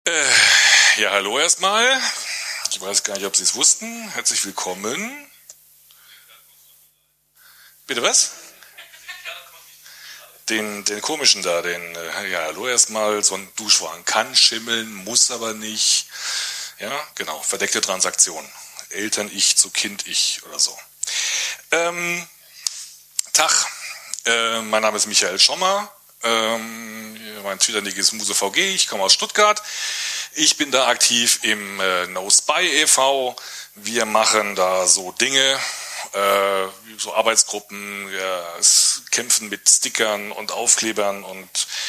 Ja, hallo erstmal. Ich weiß gar nicht, ob Sie es wussten. Herzlich willkommen. Bitte was? Den komischen da, ja, hallo erstmal. So ein Duschwagen kann schimmeln, muss aber nicht. Ja, genau, verdeckte Transaktion. Eltern-Ich zu Kind-Ich oder so. Ähm, Tag, mein Name ist Michael Schommer. Mein Twitter-Nick ist MuseVG, ich komme aus Stuttgart. Ich bin da aktiv im No Spy e.V. Wir machen da so Dinge, so Arbeitsgruppen, wir kämpfen mit Stickern und Aufklebern und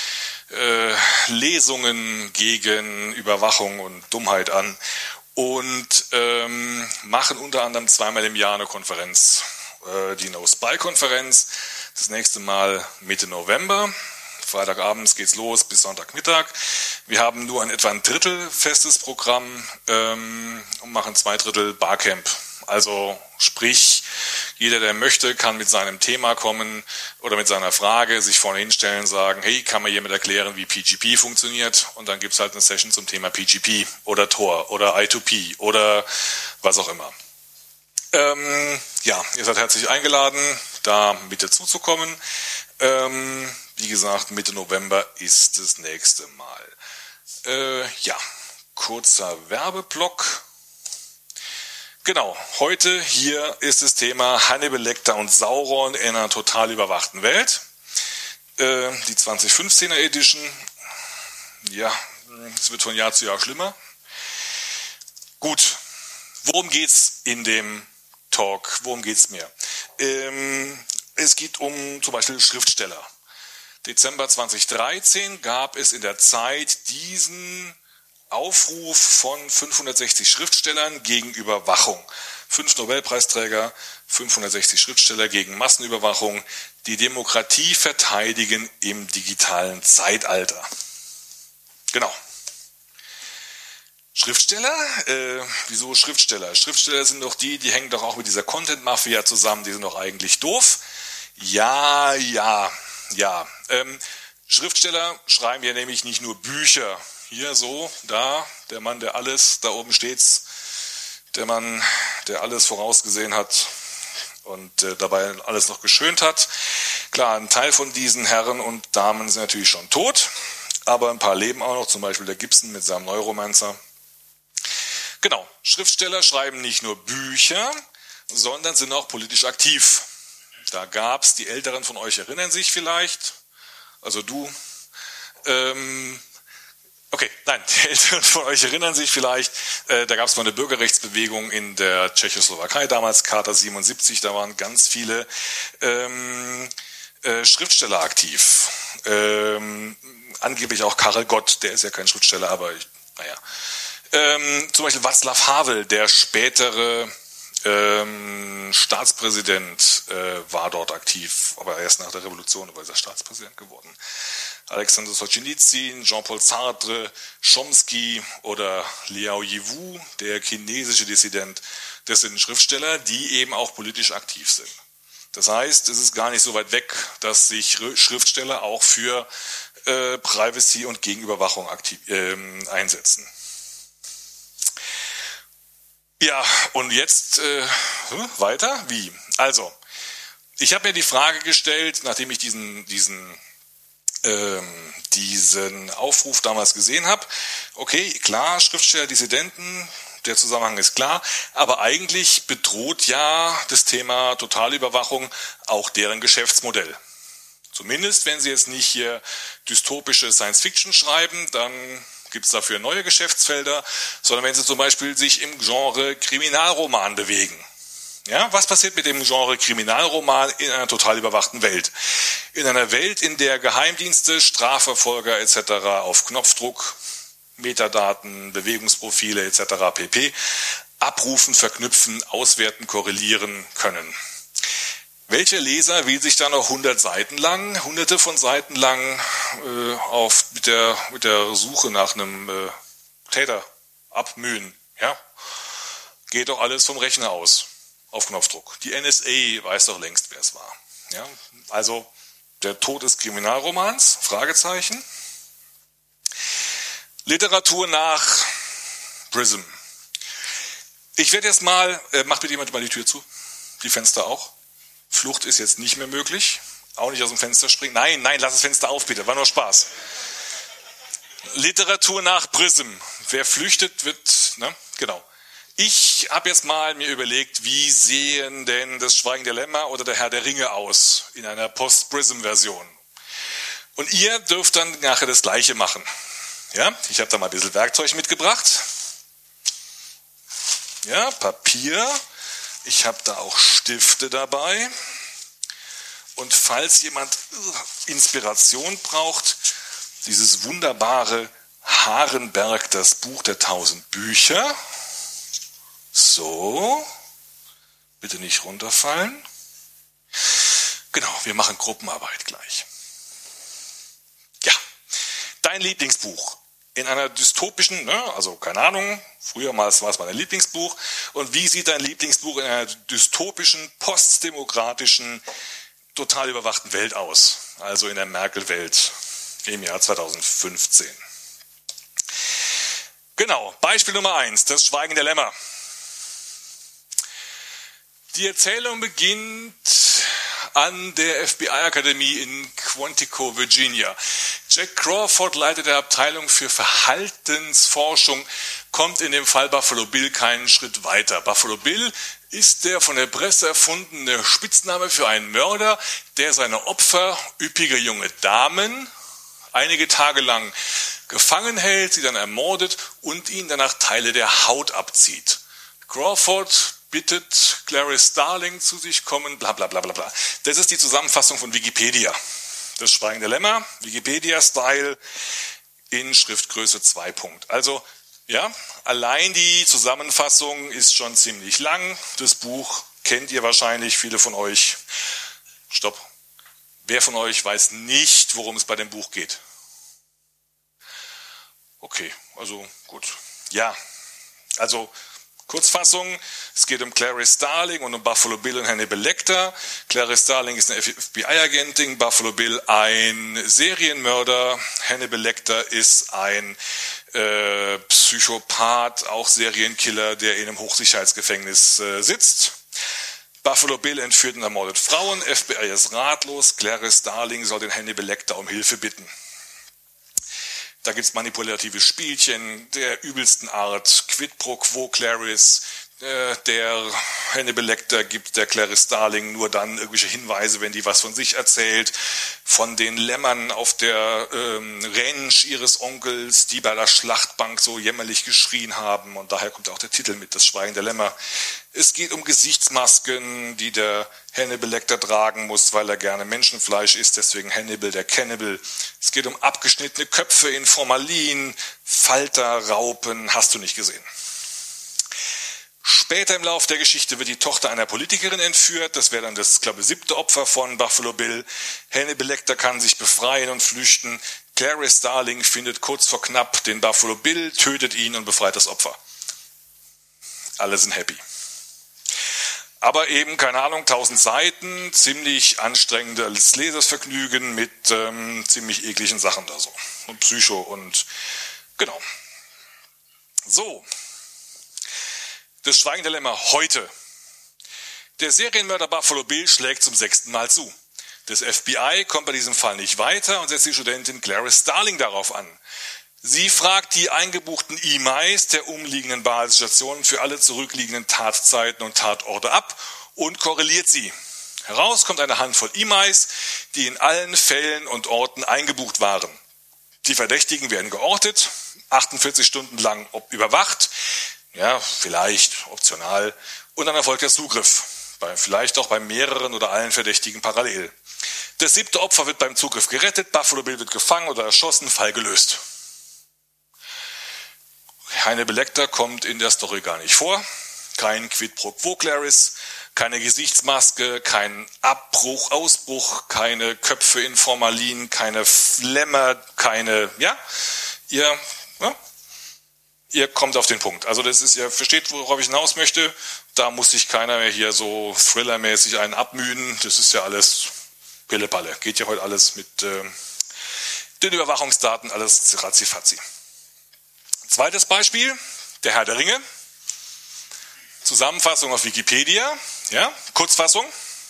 Lesungen gegen Überwachung und Dummheit an und machen unter anderem zweimal im Jahr eine Konferenz, die No Spy Konferenz, das nächste Mal Mitte November. Freitagabends geht's los bis Sonntagmittag. Wir haben nur etwa ein Drittel festes Programm und machen 2/3 Barcamp. Also sprich, jeder, der möchte, kann mit seinem Thema kommen oder mit seiner Frage sich vorne hinstellen, sagen, hey, kann mir jemand erklären, wie PGP funktioniert? Und dann gibt's halt eine Session zum Thema PGP oder Tor oder I2P oder was auch immer. Ja, ihr seid herzlich eingeladen, da mit dazuzukommen. Wie gesagt, Mitte November ist das nächste Mal. Ja, kurzer Werbeblock. Genau, heute hier ist das Thema Hannibal Lecter und Sauron in einer total überwachten Welt. Die 2015er Edition. Ja, es wird von Jahr zu Jahr schlimmer. Gut, worum geht's in dem Talk? Worum geht's mir? Es geht um zum Beispiel Schriftsteller. Dezember 2013 gab es in der Zeit diesen Aufruf von 560 Schriftstellern gegen Überwachung. 5 Nobelpreisträger, 560 Schriftsteller gegen Massenüberwachung, die Demokratie verteidigen im digitalen Zeitalter. Genau. Schriftsteller? Wieso Schriftsteller? Schriftsteller sind doch die hängen doch auch mit dieser Content-Mafia zusammen, die sind doch eigentlich doof. Ja. Schriftsteller schreiben ja nämlich nicht nur Bücher. Hier so, da, der Mann, der alles, da oben steht's, der Mann, der alles vorausgesehen hat und dabei alles noch geschönt hat. Klar, ein Teil von diesen Herren und Damen sind natürlich schon tot, aber ein paar leben auch noch, zum Beispiel der Gibson mit seinem Neuromancer. Genau, Schriftsteller schreiben nicht nur Bücher, sondern sind auch politisch aktiv. Da gab's, die Älteren von euch erinnern sich vielleicht, also du, okay, nein, die Älteren von euch erinnern sich vielleicht, da gab es mal eine Bürgerrechtsbewegung in der Tschechoslowakei, damals Charta 77, da waren ganz viele Schriftsteller aktiv. Angeblich auch Karel Gott, der ist ja kein Schriftsteller, aber naja. Zum Beispiel Václav Havel, der spätere Staatspräsident, war dort aktiv, aber erst nach der Revolution ist er Staatspräsident geworden. Alexander Solzhenitsyn, Jean-Paul Sartre, Chomsky oder Liao Yiwu, der chinesische Dissident, das sind Schriftsteller, die eben auch politisch aktiv sind. Das heißt, es ist gar nicht so weit weg, dass sich Schriftsteller auch für Privacy und Gegenüberwachung einsetzen. Ja, und jetzt weiter? Wie? Also, ich habe mir die Frage gestellt, nachdem ich diesen Aufruf damals gesehen habe. Okay, klar, Schriftsteller, Dissidenten, der Zusammenhang ist klar, aber eigentlich bedroht ja das Thema Totalüberwachung auch deren Geschäftsmodell. Zumindest, wenn sie jetzt nicht hier dystopische Science-Fiction schreiben, dann gibt es dafür neue Geschäftsfelder, sondern wenn sie zum Beispiel sich im Genre Kriminalroman bewegen. Ja, was passiert mit dem Genre Kriminalroman in einer total überwachten Welt? In einer Welt, in der Geheimdienste, Strafverfolger etc. auf Knopfdruck, Metadaten, Bewegungsprofile etc. pp. Abrufen, verknüpfen, auswerten, korrelieren können. Welcher Leser will sich da noch hunderte von Seiten lang mit der Suche nach einem Täter abmühen? Ja? Geht doch alles vom Rechner aus, auf Knopfdruck. Die NSA weiß doch längst, wer es war. Ja? Also der Tod des Kriminalromans? Fragezeichen. Literatur nach Prism. Ich werde jetzt mal, macht bitte jemand mal die Tür zu, die Fenster auch. Flucht ist jetzt nicht mehr möglich, auch nicht aus dem Fenster springen. Nein, lass das Fenster auf bitte, war nur Spaß. Literatur nach Prism. Wer flüchtet, wird, ne, genau. Ich habe jetzt mal mir überlegt, wie sehen denn das Schweigen der Lämmer oder der Herr der Ringe aus in einer Post-Prism-Version. Und ihr dürft dann nachher das Gleiche machen. Ja, ich habe da mal ein bisschen Werkzeug mitgebracht. Ja, Papier. Ich habe da auch Stifte dabei. Und falls jemand Inspiration braucht, dieses wunderbare Harenberg, das Buch der 1000 Bücher. So, bitte nicht runterfallen. Genau, wir machen Gruppenarbeit gleich. Ja, dein Lieblingsbuch in einer dystopischen, also keine Ahnung, früher war es mein Lieblingsbuch. Und wie sieht dein Lieblingsbuch in einer dystopischen, postdemokratischen, total überwachten Welt aus? Also in der Merkel-Welt im Jahr 2015. Genau, Beispiel Nummer 1, das Schweigen der Lämmer. Die Erzählung beginnt an der FBI-Akademie in Quantico, Virginia. Jack Crawford, Leiter der Abteilung für Verhaltensforschung, kommt in dem Fall Buffalo Bill keinen Schritt weiter. Buffalo Bill ist der von der Presse erfundene Spitzname für einen Mörder, der seine Opfer, üppige junge Damen, einige Tage lang gefangen hält, sie dann ermordet und ihnen danach Teile der Haut abzieht. Crawford bittet Clarice Starling zu sich kommen, bla bla bla bla bla. Das ist die Zusammenfassung von Wikipedia. Das Schweigen der Lämmer, Wikipedia-Style in Schriftgröße 2 Punkt. Also, ja, allein die Zusammenfassung ist schon ziemlich lang. Das Buch kennt ihr wahrscheinlich, viele von euch. Stopp. Wer von euch weiß nicht, worum es bei dem Buch geht? Okay, also gut. Ja, also Kurzfassung, es geht um Clarice Starling und um Buffalo Bill und Hannibal Lecter. Clarice Starling ist eine FBI-Agentin, Buffalo Bill ein Serienmörder, Hannibal Lecter ist ein Psychopath, auch Serienkiller, der in einem Hochsicherheitsgefängnis sitzt. Buffalo Bill entführt und ermordet Frauen, FBI ist ratlos, Clarice Starling soll den Hannibal Lecter um Hilfe bitten. Da gibt es manipulative Spielchen der übelsten Art, Quid pro quo Clarice, der Hannibal Lecter gibt der Clarice Starling nur dann irgendwelche Hinweise, wenn die was von sich erzählt, von den Lämmern auf der Ranch ihres Onkels, die bei der Schlachtbank so jämmerlich geschrien haben, und daher kommt auch der Titel mit, das Schweigen der Lämmer. Es geht um Gesichtsmasken, die der Hannibal Lecter tragen muss, weil er gerne Menschenfleisch isst, deswegen Hannibal der Cannibal. Es geht um abgeschnittene Köpfe in Formalin, Falter, Raupen, hast du nicht gesehen. Später im Lauf der Geschichte wird die Tochter einer Politikerin entführt. Das wäre dann das, glaube ich, 7. Opfer von Buffalo Bill. Hannibal Lecter kann sich befreien und flüchten. Clarice Starling findet kurz vor knapp den Buffalo Bill, tötet ihn und befreit das Opfer. Alle sind happy. Aber eben, keine Ahnung, 1000 Seiten, ziemlich anstrengendes Lesersvergnügen mit ziemlich ekligen Sachen da so. Und Psycho und genau. So. Das Schweigen der Lämmer heute. Der Serienmörder Buffalo Bill schlägt zum 6. Mal zu. Das FBI kommt bei diesem Fall nicht weiter und setzt die Studentin Clarice Starling darauf an. Sie fragt die eingebuchten E-Mails der umliegenden Basisstationen für alle zurückliegenden Tatzeiten und Tatorte ab und korreliert sie. Heraus kommt eine Handvoll E-Mails, die in allen Fällen und Orten eingebucht waren. Die Verdächtigen werden geortet, 48 Stunden lang überwacht, ja, vielleicht optional, und dann erfolgt der Zugriff, vielleicht auch bei mehreren oder allen Verdächtigen parallel. Das 7. Opfer wird beim Zugriff gerettet, Buffalo Bill wird gefangen oder erschossen, Fall gelöst. Hannibal Lecter kommt in der Story gar nicht vor, kein Quid pro quo Clarice, keine Gesichtsmaske, kein Abbruch, Ausbruch, keine Köpfe in Formalin, keine Lämmer, keine, ja, ihr kommt auf den Punkt. Also das ist, ihr versteht, worauf ich hinaus möchte. Da muss sich keiner mehr hier so thrillermäßig einen abmühen. Das ist ja alles Pillepalle. Geht ja heute alles mit den Überwachungsdaten, alles ratzifatzi. Zweites Beispiel, der Herr der Ringe. Zusammenfassung auf Wikipedia, ja, Kurzfassung.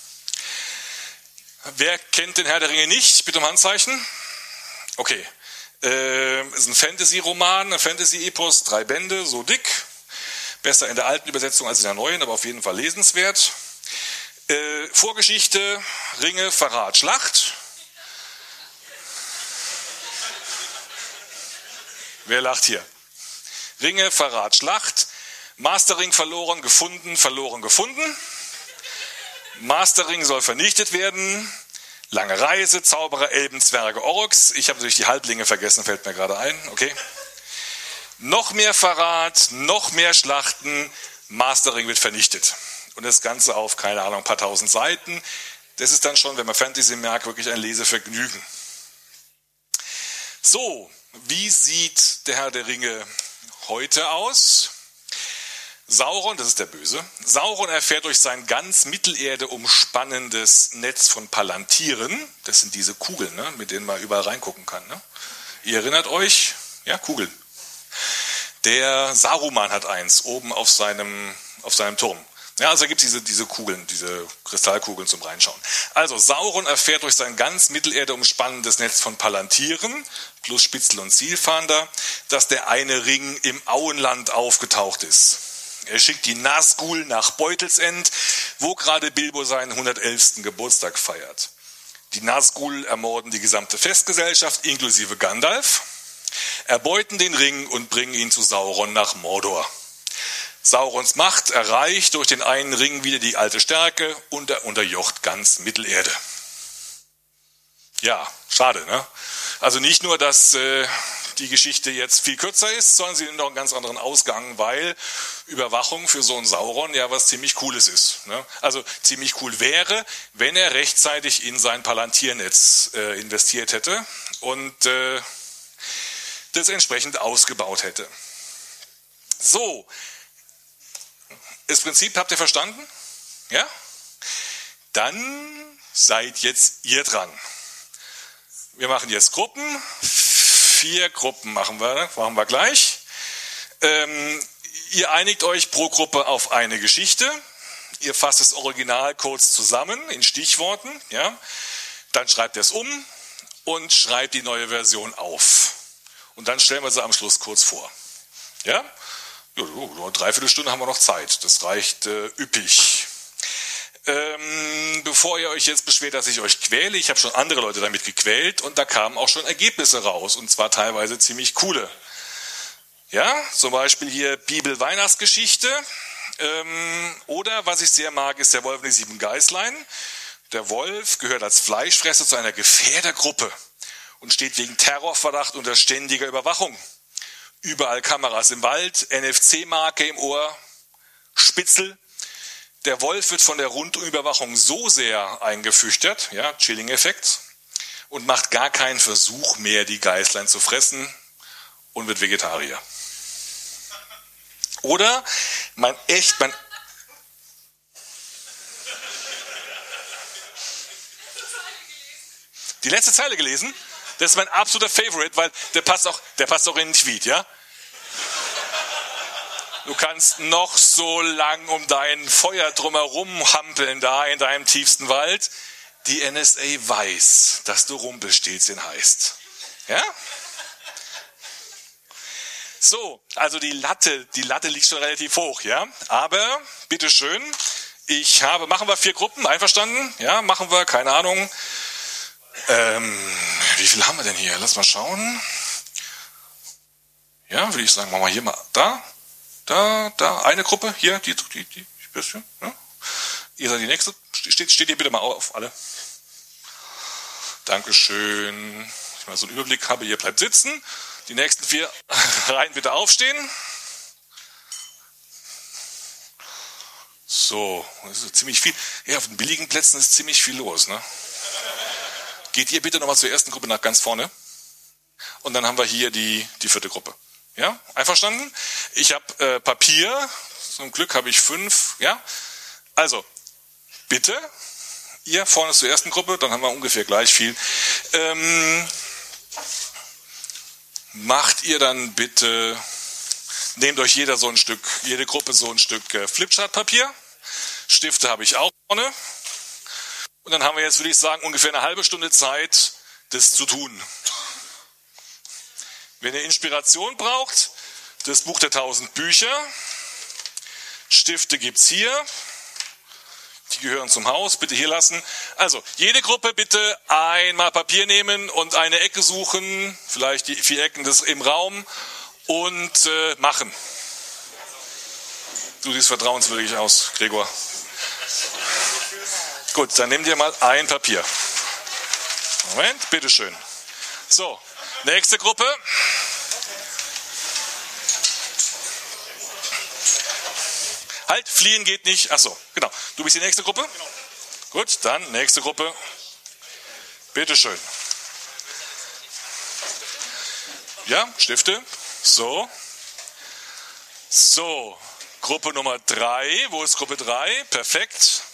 Wer kennt den Herr der Ringe nicht? Bitte um Handzeichen. Okay. Ist ein Fantasy-Roman, ein Fantasy-Epos, 3 Bände, so dick. Besser in der alten Übersetzung als in der neuen, aber auf jeden Fall lesenswert. Vorgeschichte, Ringe, Verrat, Schlacht. Wer lacht hier? Ringe, Verrat, Schlacht. Masterring verloren, gefunden, verloren, gefunden. Masterring soll vernichtet werden. Lange Reise, Zauberer, Elben, Zwerge, Orks. Ich habe natürlich die Halblinge vergessen, fällt mir gerade ein. Okay. Noch mehr Verrat, noch mehr Schlachten. Masterring wird vernichtet. Und das Ganze auf, keine Ahnung, ein paar tausend Seiten. Das ist dann schon, wenn man Fantasy merkt, wirklich ein Lesevergnügen. So, wie sieht der Herr der Ringe heute aus? Sauron, das ist der Böse, Sauron erfährt durch sein ganz Mittelerde umspannendes Netz von Palantiren, das sind diese Kugeln, ne, mit denen man überall reingucken kann. Ne? Ihr erinnert euch? Ja, Kugeln. Der Saruman hat eins, oben auf seinem Turm. Ja, also gibt es diese Kugeln, diese Kristallkugeln zum Reinschauen. Also Sauron erfährt durch sein ganz Mittelerde umspannendes Netz von Palantiren, plus Spitzel und Zielfahnder, dass der eine Ring im Auenland aufgetaucht ist. Er schickt die Nazgul nach Beutelsend, wo gerade Bilbo seinen 111. Geburtstag feiert. Die Nazgul ermorden die gesamte Festgesellschaft, inklusive Gandalf, erbeuten den Ring und bringen ihn zu Sauron nach Mordor. Saurons Macht erreicht durch den einen Ring wieder die alte Stärke und er unterjocht ganz Mittelerde. Ja, schade, ne? Also nicht nur, dass die Geschichte jetzt viel kürzer ist, sondern sie nimmt auch einen ganz anderen Ausgang, weil Überwachung für so einen Sauron ja was ziemlich Cooles ist. Ne? Also ziemlich cool wäre, wenn er rechtzeitig in sein Palantirnetz investiert hätte und das entsprechend ausgebaut hätte. So, das Prinzip habt ihr verstanden? Ja? Dann seid jetzt ihr dran. Wir machen jetzt Gruppen. 4 Gruppen machen wir gleich. Ihr einigt euch pro Gruppe auf eine Geschichte. Ihr fasst das Original kurz zusammen in Stichworten. Ja? Dann schreibt ihr es um und schreibt die neue Version auf. Und dann stellen wir sie am Schluss kurz vor. Ja? Ja, nur 3/4 Stunde haben wir noch Zeit. Das reicht üppig. Bevor ihr euch jetzt beschwert, dass ich euch quäle, ich habe schon andere Leute damit gequält und da kamen auch schon Ergebnisse raus und zwar teilweise ziemlich coole. Ja, zum Beispiel hier Bibel-Weihnachtsgeschichte oder was ich sehr mag, ist der Wolf und die 7 Geißlein. Der Wolf gehört als Fleischfresser zu einer Gefährdergruppe und steht wegen Terrorverdacht unter ständiger Überwachung. Überall Kameras im Wald, NFC-Marke im Ohr, Spitzel. Der Wolf wird von der Rundumüberwachung so sehr eingefüchtert, ja, Chilling-Effekt, und macht gar keinen Versuch mehr, die Geißlein zu fressen und wird Vegetarier. Oder die letzte Zeile gelesen? Das ist mein absoluter Favorite, weil der passt auch in den Tweet, ja? Du kannst noch so lang um dein Feuer drumherum hampeln da in deinem tiefsten Wald. Die NSA weiß, dass du Rumpelstilzchen heißt. Ja? So, also die Latte liegt schon relativ hoch, ja? Aber, bitteschön, machen wir 4 Gruppen, einverstanden? Ja, machen wir, keine Ahnung. Wie viel haben wir denn hier? Lass mal schauen. Ja, würde ich sagen, machen wir hier mal da, eine Gruppe, hier, die bisschen, ja. Ihr seid die nächste, steht ihr bitte mal auf, alle. Dankeschön. Ich mal so einen Überblick habe, ihr bleibt sitzen. Die nächsten 4 Reihen bitte aufstehen. So, das ist ziemlich viel. Ja, auf den billigen Plätzen ist ziemlich viel los, ne? Geht ihr bitte nochmal zur ersten Gruppe nach ganz vorne. Und dann haben wir hier die 4. Gruppe. Ja, einverstanden? Ich habe Papier. Zum Glück habe ich 5. Ja, also bitte, ihr vorne zur ersten Gruppe, dann haben wir ungefähr gleich viel. Macht ihr dann bitte nehmt euch jede Gruppe so ein Stück Flipchartpapier. Stifte habe ich auch vorne. Und dann haben wir jetzt, würde ich sagen, ungefähr eine halbe Stunde Zeit, das zu tun. Wenn ihr Inspiration braucht, das Buch der 1000 Bücher. Stifte gibt's hier. Die gehören zum Haus, bitte hier lassen. Also, jede Gruppe bitte einmal Papier nehmen und eine Ecke suchen, vielleicht die 4 Ecken im Raum und machen. Du siehst vertrauenswürdig aus, Gregor. Gut, dann nehmt ihr mal ein Papier. Moment, bitteschön. So, nächste Gruppe. Halt, fliehen geht nicht. Achso, genau. Du bist die nächste Gruppe? Genau. Gut, dann nächste Gruppe. Bitteschön. Ja, Stifte. So. So, Gruppe Nummer 3. Wo ist Gruppe 3? Perfekt.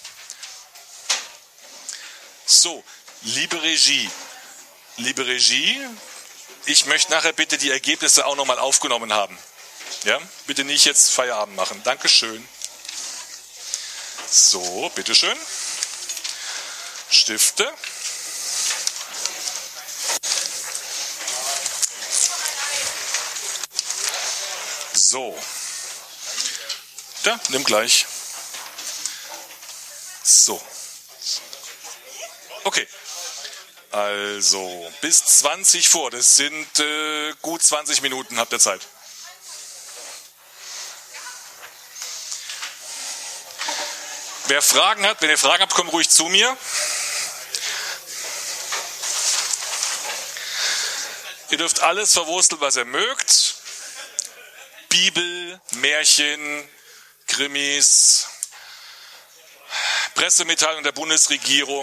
So, liebe Regie. Liebe Regie, ich möchte nachher bitte die Ergebnisse auch nochmal aufgenommen haben. Ja, bitte nicht jetzt Feierabend machen. Dankeschön. So, bitteschön. Stifte. So. Da, nimm gleich. So. Okay. Also, bis 20 vor. Das sind gut 20 Minuten, habt ihr Zeit. Wer Fragen hat, wenn ihr Fragen habt, kommt ruhig zu mir. Ihr dürft alles verwursteln, was ihr mögt. Bibel, Märchen, Krimis, Pressemitteilung der Bundesregierung.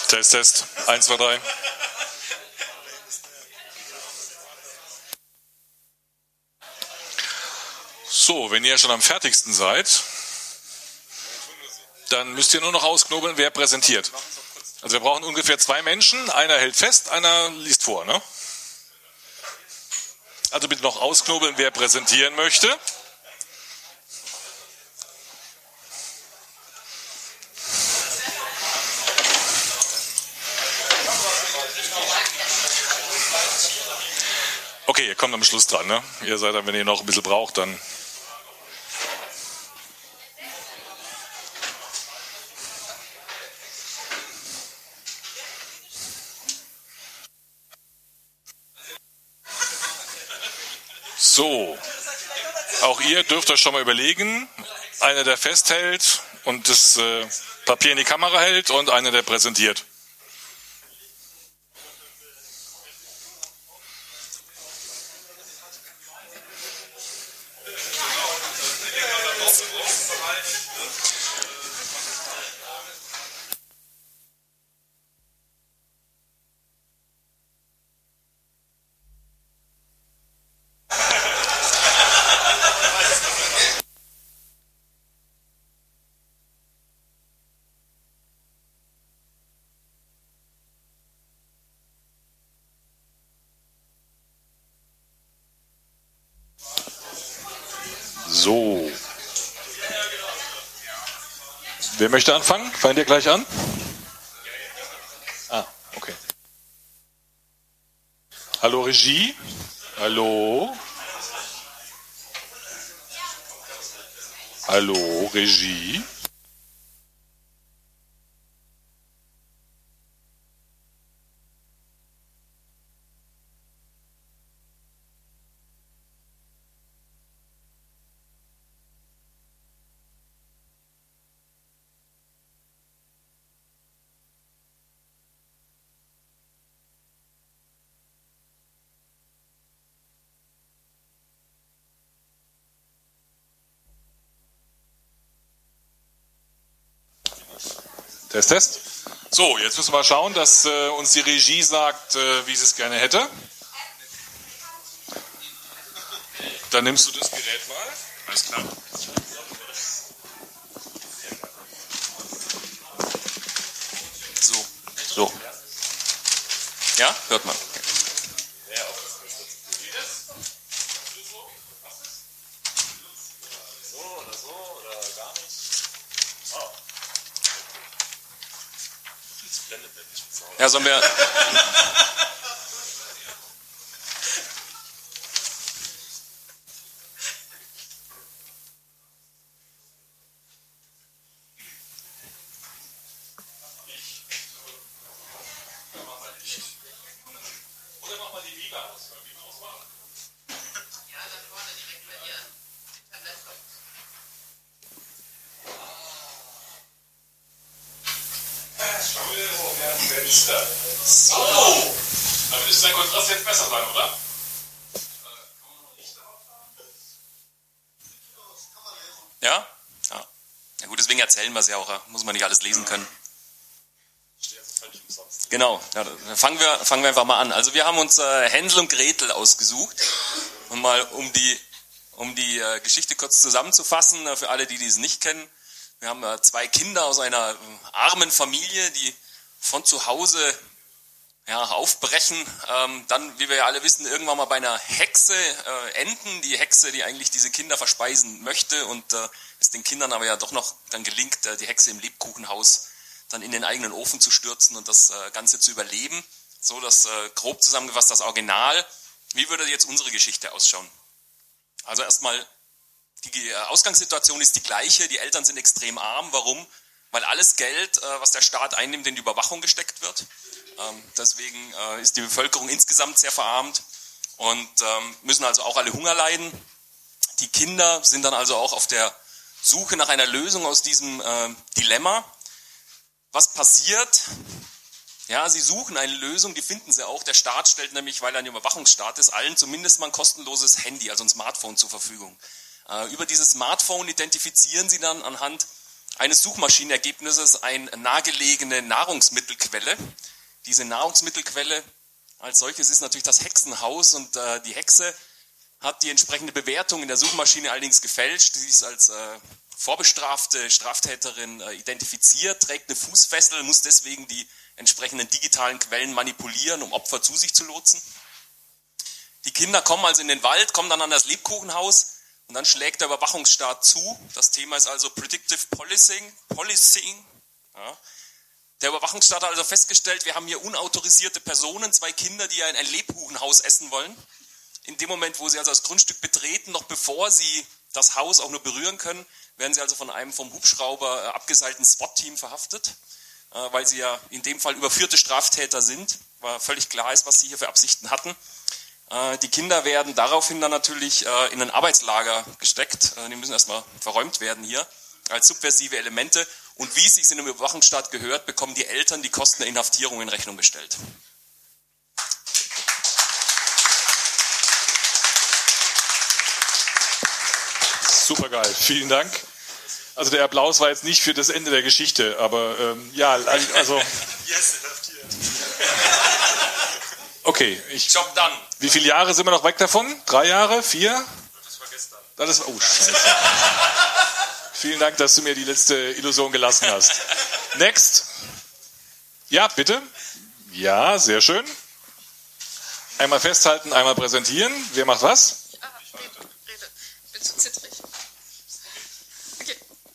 Test, Test. 1, 2, 3. So, wenn ihr schon am fertigsten seid, dann müsst ihr nur noch ausknobeln, wer präsentiert. Also wir brauchen ungefähr 2 Menschen. Einer hält fest, einer liest vor, ne? Also bitte noch ausknobeln, wer präsentieren möchte. Okay, ihr kommt am Schluss dran, ne? Ihr seid dann, wenn ihr noch ein bisschen braucht, dann... So, auch ihr dürft euch schon mal überlegen, einer, der festhält und das Papier in die Kamera hält und einer, der präsentiert. So. Wer möchte anfangen? Fangen wir gleich an? Ah, okay. Hallo Regie? Hallo? Hallo Regie? Test, Test. So, jetzt müssen wir mal schauen, dass uns die Regie sagt, wie sie es gerne hätte. Dann nimmst du das Gerät mal. Alles klar. So. Ja, hört man. Okay. Ja, sollen wir... So, damit ist dein Kontrast jetzt besser sein, oder? Ja? Ja. Ja gut, deswegen erzählen wir es ja auch, muss man nicht alles lesen können. Genau, ja, dann fangen wir einfach mal an. Also wir haben uns Hänsel und Gretel ausgesucht, und mal um die Geschichte kurz zusammenzufassen, für alle, die es nicht kennen. Wir haben 2 Kinder aus einer armen Familie, die von zu Hause aufbrechen, dann, wie wir ja alle wissen, irgendwann mal bei einer Hexe enden. Die Hexe, die eigentlich diese Kinder verspeisen möchte und es den Kindern aber ja doch noch dann gelingt, die Hexe im Lebkuchenhaus dann in den eigenen Ofen zu stürzen und das Ganze zu überleben. So, das grob zusammengefasst das Original. Wie würde jetzt unsere Geschichte ausschauen? Also erstmal, die Ausgangssituation ist die gleiche. Die Eltern sind extrem arm. Warum? Weil alles Geld, was der Staat einnimmt, in die Überwachung gesteckt wird. Deswegen ist die Bevölkerung insgesamt sehr verarmt und müssen also auch alle Hunger leiden. Die Kinder sind dann also auch auf der Suche nach einer Lösung aus diesem Dilemma. Was passiert? Ja, sie suchen eine Lösung, die finden sie auch. Der Staat stellt nämlich, weil er ein Überwachungsstaat ist, allen zumindest mal ein kostenloses Handy, also ein Smartphone zur Verfügung. Über dieses Smartphone identifizieren sie dann anhand eines Suchmaschinenergebnisses eine nahegelegene Nahrungsmittelquelle. Diese Nahrungsmittelquelle als solches ist natürlich das Hexenhaus und die Hexe hat die entsprechende Bewertung in der Suchmaschine allerdings gefälscht. Sie ist als vorbestrafte Straftäterin identifiziert, trägt eine Fußfessel, muss deswegen die entsprechenden digitalen Quellen manipulieren, um Opfer zu sich zu lotsen. Die Kinder kommen also in den Wald, kommen dann an das Lebkuchenhaus und dann schlägt der Überwachungsstaat zu. Das Thema ist also Predictive Policing. Ja. Der Überwachungsstaat hat also festgestellt, wir haben hier unautorisierte Personen, 2 Kinder, die ein Lebkuchenhaus essen wollen. In dem Moment, wo sie also das Grundstück betreten, noch bevor sie das Haus auch nur berühren können, werden sie also von einem vom Hubschrauber abgeseilten SWAT-Team verhaftet, weil sie ja in dem Fall überführte Straftäter sind, weil völlig klar ist, was sie hier für Absichten hatten. Die Kinder werden daraufhin dann natürlich in ein Arbeitslager gesteckt. Die müssen erstmal verräumt werden hier als subversive Elemente. Und wie es sich in einem Überwachungsstaat gehört, bekommen die Eltern die Kosten der Inhaftierung in Rechnung gestellt. Supergeil, vielen Dank. Also der Applaus war jetzt nicht für das Ende der Geschichte, aber ja, also... Yes, inhaftiert. Okay, Job done. Wie viele Jahre sind wir noch weg davon? 3 Jahre? 4? Das war gestern. Das ist, oh, Scheiße. Vielen Dank, dass du mir die letzte Illusion gelassen hast. Next. Ja, bitte. Ja, sehr schön. Einmal festhalten, einmal präsentieren. Wer macht was? Rede. Ich bin zu zittrig. Okay.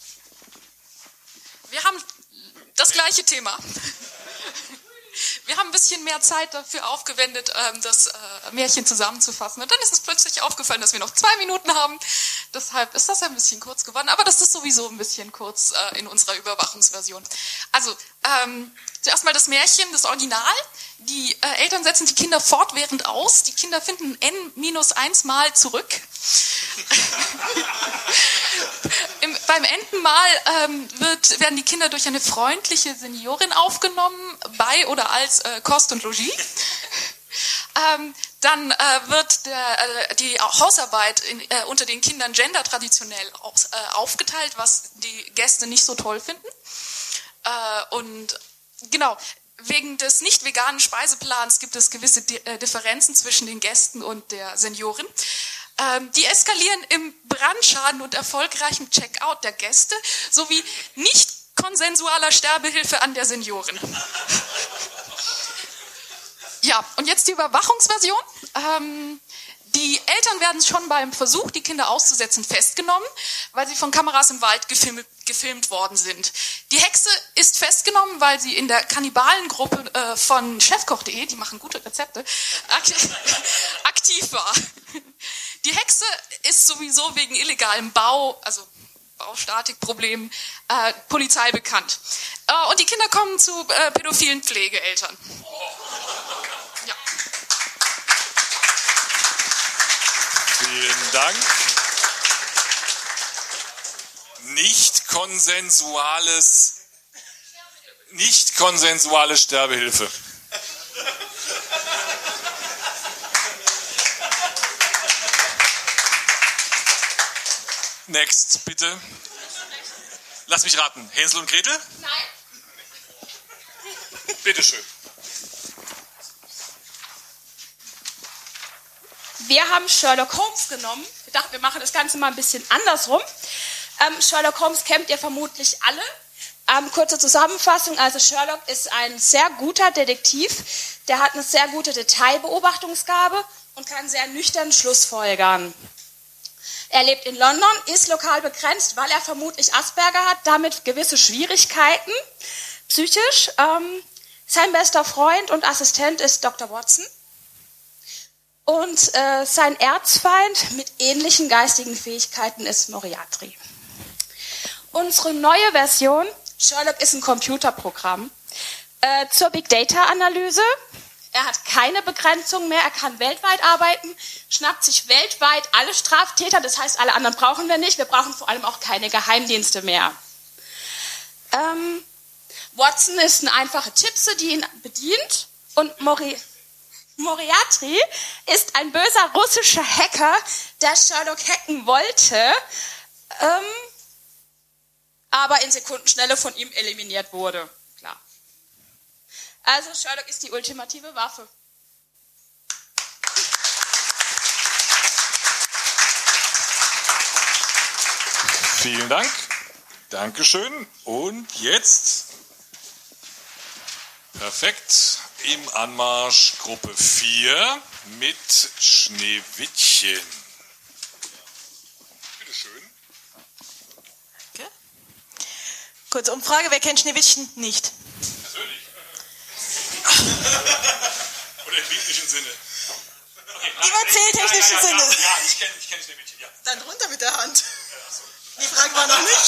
Wir haben das gleiche Thema. Wir haben ein bisschen mehr Zeit dafür aufgewendet, das Märchen zusammenzufassen. Und dann ist es plötzlich aufgefallen, dass wir noch 2 Minuten haben. Deshalb ist das ein bisschen kurz geworden. Aber das ist sowieso ein bisschen kurz in unserer Überwachungsversion. Also, zuerst mal das Märchen, das Original. Die Eltern setzen die Kinder fortwährend aus. Die Kinder finden n-1 Mal zurück. Beim Entenmal werden die Kinder durch eine freundliche Seniorin aufgenommen, bei oder als Kost und Logis. Dann wird die Hausarbeit unter den Kindern gendertraditionell aufgeteilt, was die Gäste nicht so toll finden. Und genau, wegen des nicht veganen Speiseplans gibt es gewisse Differenzen zwischen den Gästen und der Seniorin. Die eskalieren im Brandschaden und erfolgreichem Checkout der Gäste sowie nicht konsensualer Sterbehilfe an der Seniorin. Ja, und jetzt die Überwachungsversion. Die Eltern werden schon beim Versuch, die Kinder auszusetzen, festgenommen, weil sie von Kameras im Wald gefilmt worden sind. Die Hexe ist festgenommen, weil sie in der Kannibalengruppe von chefkoch.de, die machen gute Rezepte, aktiv war. Die Hexe ist sowieso wegen illegalem Bau, also Baustatikproblemen, Polizei bekannt. Und die Kinder kommen zu pädophilen Pflegeeltern. Ja. Vielen Dank. Nicht konsensuale Sterbehilfe. Next, bitte. Lass mich raten. Hänsel und Gretel? Nein. Bitteschön. Wir haben Sherlock Holmes genommen. Wir dachten, wir machen das Ganze mal ein bisschen andersrum. Sherlock Holmes kennt ihr vermutlich alle. Kurze Zusammenfassung, also Sherlock ist ein sehr guter Detektiv. Der hat eine sehr gute Detailbeobachtungsgabe und kann sehr nüchtern schlussfolgern. Er lebt in London, ist lokal begrenzt, weil er vermutlich Asperger hat, damit gewisse Schwierigkeiten, psychisch. Sein bester Freund und Assistent ist Dr. Watson. Und sein Erzfeind mit ähnlichen geistigen Fähigkeiten ist Moriarty. Unsere neue Version, Sherlock ist ein Computerprogramm, zur Big Data Analyse. Er hat keine Begrenzung mehr, er kann weltweit arbeiten, schnappt sich weltweit alle Straftäter, das heißt, alle anderen brauchen wir nicht, wir brauchen vor allem auch keine Geheimdienste mehr. Watson ist eine einfache Tipse, die ihn bedient, und Moriarty ist ein böser russischer Hacker, der Sherlock hacken wollte, aber in Sekundenschnelle von ihm eliminiert wurde. Klar. Also Sherlock ist die ultimative Waffe. Vielen Dank. Dankeschön. Und jetzt, perfekt, im Anmarsch Gruppe 4 mit Schneewittchen. Bitte schön. Okay. Kurze Umfrage, wer kennt Schneewittchen nicht? Persönlich. Oder im bildlichen Sinne. Okay. Im erzähltechnischen Sinne. Ja, ich kenn Schneewittchen, ja. Dann runter mit der Hand. Die Frage war noch nicht.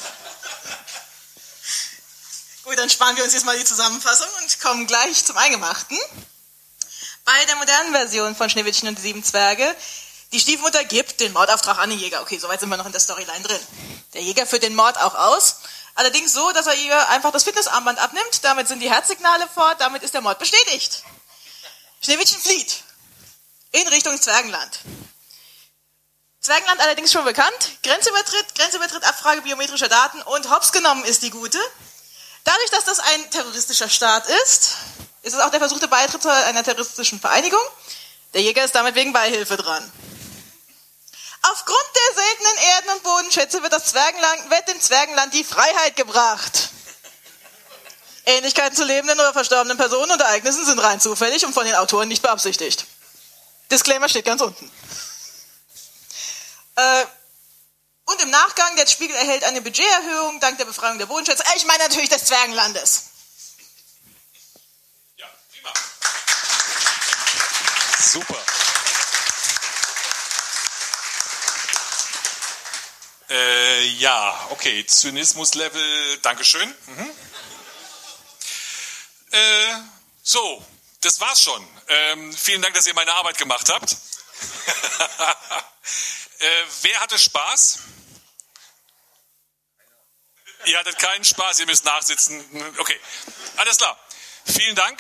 Gut, dann sparen wir uns jetzt mal die Zusammenfassung und kommen gleich zum Eingemachten. Bei der modernen Version von Schneewittchen und die 7 Zwerge, die Stiefmutter gibt den Mordauftrag an den Jäger. Okay, soweit sind wir noch in der Storyline drin. Der Jäger führt den Mord auch aus, allerdings so, dass er ihr einfach das Fitnessarmband abnimmt. Damit sind die Herzsignale fort, damit ist der Mord bestätigt. Schneewittchen flieht in Richtung Zwergenland. Zwergenland allerdings schon bekannt. Grenzübertritt, Abfrage biometrischer Daten und hops genommen ist die Gute. Dadurch, dass das ein terroristischer Staat ist, ist es auch der versuchte Beitritt zu einer terroristischen Vereinigung. Der Jäger ist damit wegen Beihilfe dran. Aufgrund der seltenen Erden- und Bodenschätze wird dem Zwergenland die Freiheit gebracht. Ähnlichkeiten zu lebenden oder verstorbenen Personen und Ereignissen sind rein zufällig und von den Autoren nicht beabsichtigt. Disclaimer steht ganz unten. Und im Nachgang, der Spiegel erhält eine Budgeterhöhung dank der Befreiung der Bodenschätze. Ich meine natürlich des Zwergenlandes. Ja, prima. Super. Ja, okay, Zynismus-Level, Dankeschön. So, das war's schon. Vielen Dank, dass ihr meine Arbeit gemacht habt. Wer hatte Spaß? Ihr hattet keinen Spaß, ihr müsst nachsitzen. Okay, alles klar. Vielen Dank.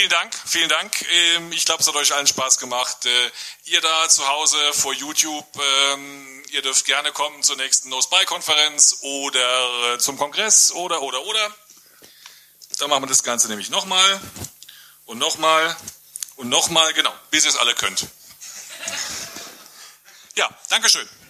Ich glaube, es hat euch allen Spaß gemacht. Ihr da zu Hause vor YouTube, ihr dürft gerne kommen zur nächsten No-Spy-Konferenz oder zum Kongress oder. Dann machen wir das Ganze nämlich nochmal und nochmal, genau, bis ihr es alle könnt. Ja, Dankeschön.